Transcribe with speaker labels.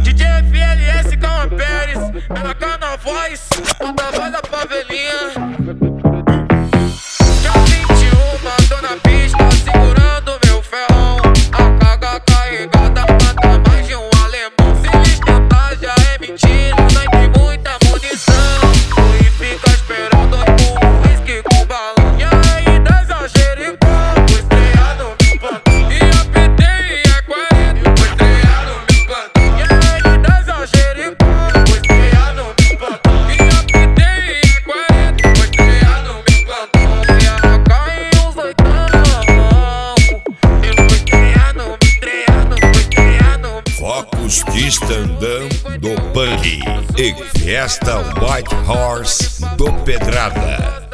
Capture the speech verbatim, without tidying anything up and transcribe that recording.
Speaker 1: D J F L S com a Pérez, pela Cana Voz, toda voz da favelinha. Dia vinte e um, tô na pista, segurando meu ferrão. A carga carregada mata mais de um alemão. Se eles tentar já é mentira, nós tem muita munição. E fica esperando o whisky com balão. E aí dança xericão, vou estrear no meu plantão. E a P T e a quarenta, vou estrear no meu plantão. E aí dança xericão, vou estrear no meu plantão. E a P T e a quarenta, vou estrear no meu plantão. E a A K e os oitão, eu vou estrear no, vou estrear no, vou estrear no.
Speaker 2: Focos de stand-up do Punk e Fiesta White Horse do Pedrada.